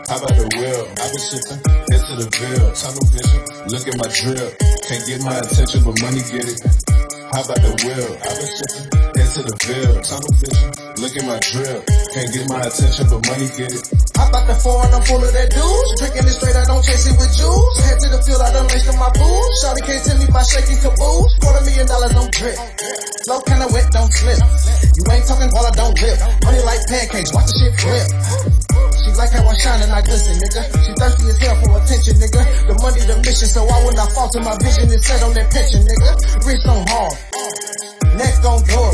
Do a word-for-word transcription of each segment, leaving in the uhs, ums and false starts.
How about the wheel? I been shifting, head to the bill, tunnel vision, look at my drill. Can't get my attention, but money get it. How about the wheel? I been shifting, head to the bill, tunnel vision, look at my drill. Can't get my attention, but money get it. Hop out the foreign, I'm full of that dudes. Tricking it straight, I don't chase it with jewels. Head to the field, I done laced in my boots. Shawty can't tell me by shaking caboose. Quarter million dollars don't drip. Flow kinda wet, don't slip. You ain't talking while I don't lip. Money like pancakes, watch the shit flip. She like how I shine and I glisten, nigga. She thirsty as hell for attention, nigga. The money, the mission, so I will not falter. My vision is set on that pension, nigga. Wrist on hard, neck on door.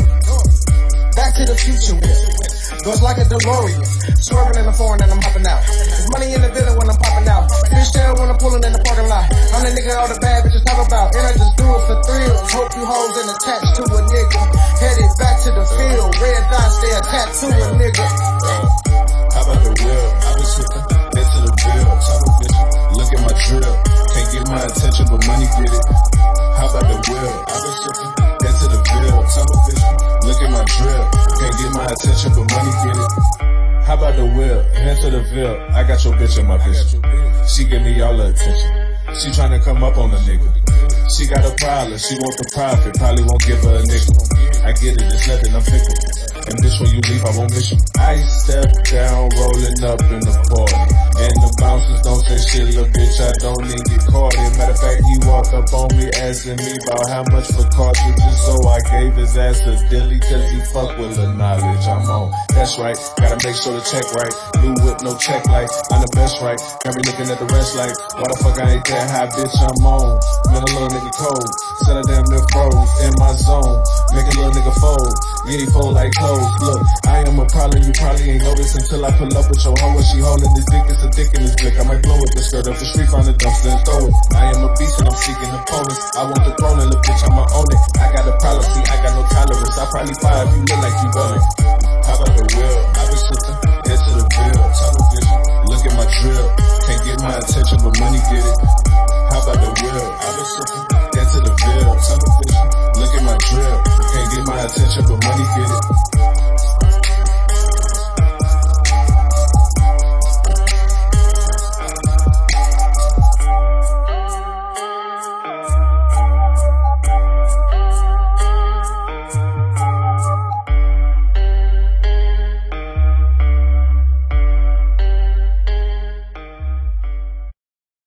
Back to the future with goes like a DeLorean. Swerving in the foreign and I'm hopping out. There's money in the building when I'm popping out. Fish tail when I'm pulling in the parking lot. I'm the nigga all the bad bitches talk about. And I just do it for thrills. Hope you hoes ain't attached to a nigga. Headed back to the field. Red dots, they attached to a nigga. Uh, how about the wheel? I been shifting, head to the bill, tunnel vision, look at my drill. Can't get my attention, but money get it. How about the wheel? I been shifting, head to the bill, tunnel vision, look at my drill. Can't get my attention, but money get it. How about the wheel? Head to the bill, I got your bitch in my vision. She give me all the attention. She tryna come up on a nigga. She got a problem, she want the profit, probably won't give her a nickel. I get it, it's nothing, I'm fickle. And bitch, when you leave, I won't miss you. I step down, rolling up in the party. And the bouncers don't say shit, little bitch, I don't need get caught in. Matter of fact, he walked up on me, asking me about how much for cartridges. So I gave his ass a dilly, cause he fuck with the knowledge I'm on. That's right, gotta make sure the check right. Blue whip, no check light, I'm the best right. Got me looking at the rest like, why the fuck I ain't that high, bitch, I'm on. Man, a little nigga cold, set a damn near froze in my zone. Make a little nigga fold, yeah, he fold like clothes. Look, I am a problem, you probably ain't noticed until I pull up with your hoe and she holding this dick, it's a dick in this blick. I might blow it, the skirt up the street, find a dumpster and throw it. I am a beast and I'm seeking opponents. I want the throne and the bitch, I'ma own it. I got a problem, see, I got no tolerance. I probably fire if you look like you want it. How about the wheel? I been shifting, head to the bill, tunnel vision,